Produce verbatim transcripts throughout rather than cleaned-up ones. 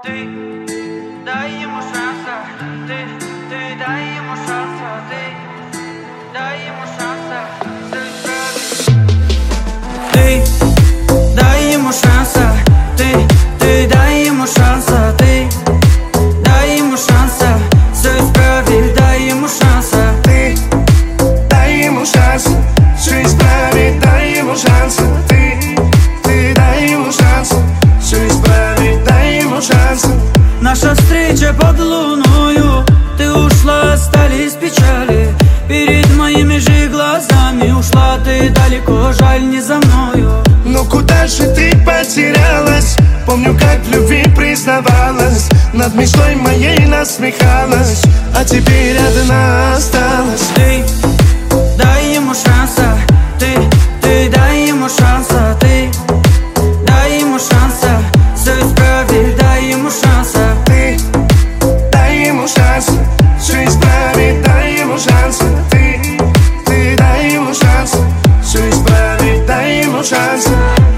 Ты дай ему шанса, ты, ты дай ему шанса, ты дай ему шанса, ты дай ему шанса, ты, ты дай ему шанса, ты дай ему шанса, все исправить, дай ему шанса, ты дай ему шанс, все исправить, дай ему шанс, ты, ты дай ему шанс, все исправить, дай ему шанс. Наша встреча под луною, ты ушла, остались печали. Перед моими же глазами ушла ты далеко, жаль, не за мною. Но куда же ты потерялась? Помню, как в любви признавалась, над мечтой моей насмехалась, а теперь одна осталась. Ты дай ему шанса, ты, ты дай ему шанса, ты дай ему шанса, все исправить, дай ему шанса. Ты дай ему шанс, все исправить, дай ему шанс. Ты, ты дай ему шанс, все исправить, дай ему шанс.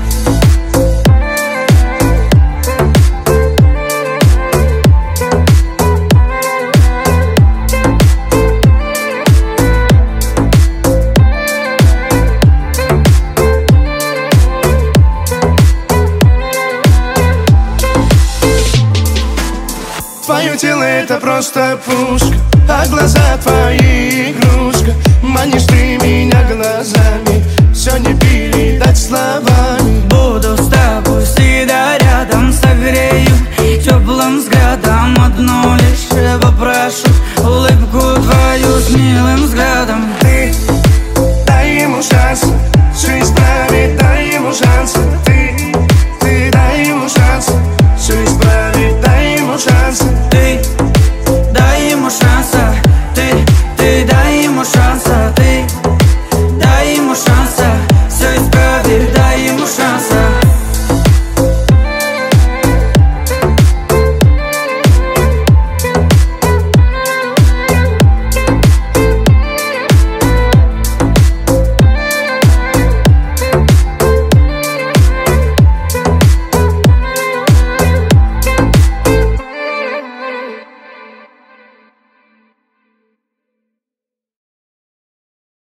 Твое тело это просто пушка, а глаза твои игрушка. Манишь ты меня глазами, все не передать словами.